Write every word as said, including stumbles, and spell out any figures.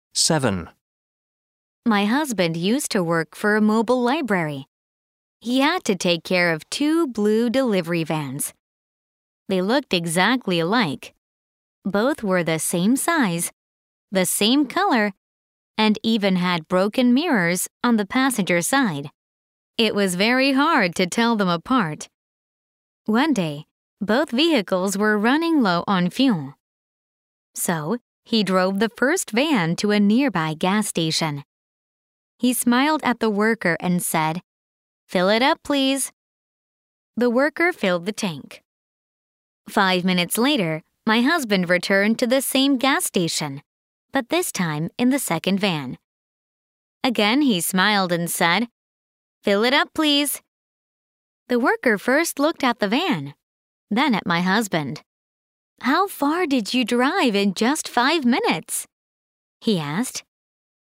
seven. My husband used to work for a mobile library. He had to take care of two blue delivery vans. They looked exactly alike. Both were the same size, the same color, and even had broken mirrors on the passenger side. It was very hard to tell them apart. One day, both vehicles were running low on fuel. So, he drove the first van to a nearby gas station. He smiled at the worker and said, "Fill it up, please." The worker filled the tank. Five minutes later, my husband returned to the same gas station, but this time in the second van. Again, he smiled and said, "Fill it up, please." The worker first looked at the van, then at my husband. "How far did you drive in just five minutes?" he asked.